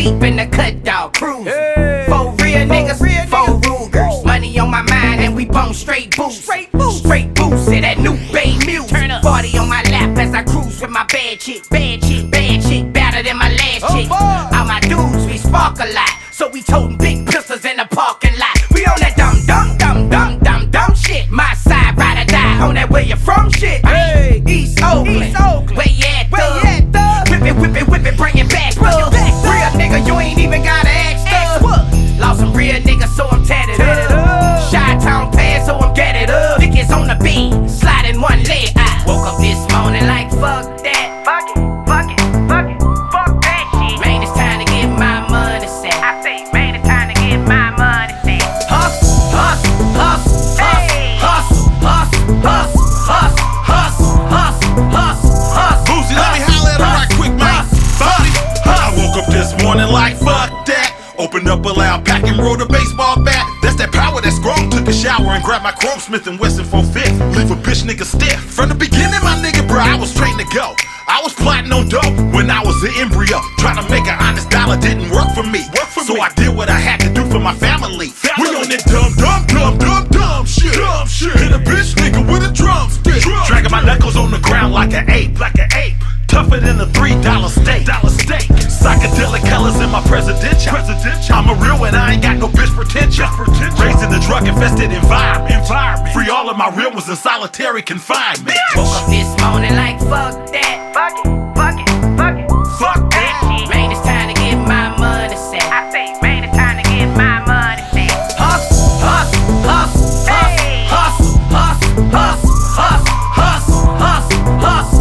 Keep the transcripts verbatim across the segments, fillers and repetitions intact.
deep in the cut dog cruise. Hey. Four real niggas, real four Rugers. Money on my mind and we bone straight boots. Straight boots, straight boots in that new Bay Mule. Turn up. forty on my lap as I cruise with my bad chick, bad chick, bad chick, better than my last oh, chick. Boy. All my dudes, we spark a lot, so we toting big pistols in the parking lot. We on that dumb, dumb, dumb, dumb, dumb, dumb shit. My side, ride or die on that where you from shit. Hey, East Oakland, East Oakland. Where you at, where you at, thug? Whip it, whip it, whip it, bring it back, bring it back. Real nigga, you ain't even gotta ask, ask what? Lost some real niggas, so I'm tatted up. up. Chi-town pass, so I'm get it up. Dick is on the beat, sliding one leg. I woke up this morning like fuck that. Fuck it, fuck it, fuck it, fuck that shit. Man, it's time to get my money set. I say, man, it's time to get my money set. Hustle, hustle, hustle, hey. hustle, hustle, hustle, hustle, hustle, hustle, hustle, hustle. Boosie, let me holler at her right quick, man. Bobby, I woke up this morning like fuck that. Opened up a loud pack and rolled a baseball bat. That's that power that's grown. Took a shower and grabbed my Chrome Smith and Wesson four fifth. Leave a bitch nigga stiff. From the beginning, my nigga, bro, I was trained to go. I was plotting on dope when I was an embryo. Trying to make an honest dollar didn't work for me. Work for so me. I did what I had to do for my family. family. We on that dumb, dumb, dumb, dumb, dumb shit. Dumb shit. Hit a bitch nigga with a drumstick. Drum Dragging my knuckles on the ground like an ape, like an ape. Tougher than a three dollar steak. Dollar steak. Psychedelic colors in my presidential. presidential. I'm a real one, I ain't got no bitch potential. Raised in a drug infested environment. environment. Free all of my real ones in solitary confinement. Woke up this morning like fuck that. Fuck it, fuck it, fuck it, fuck that shit. Man, it's time to get my money set. I say, man, it's time to get my money set. Hustle, hustle, hustle, hey. hustle, hustle, hustle, hustle, hustle, hustle, hustle,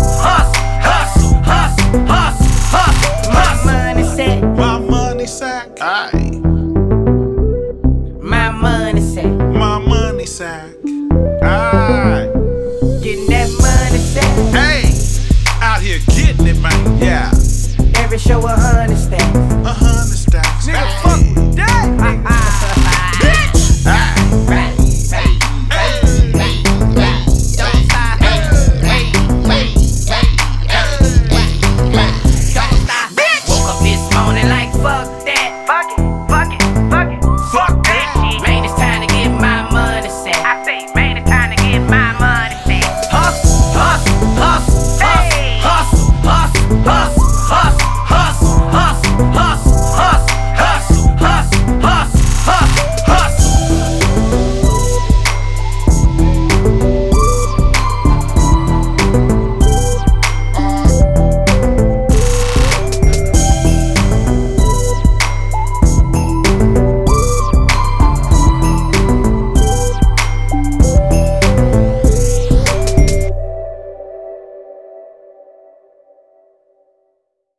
hustle, hustle, hustle, hustle, hustle. My money set. My money sack. Aye. My money set. My money sack. Aye. Getting that money set. Hey, out here getting it, man. Yeah. Every show a hundred stacks. Uh huh.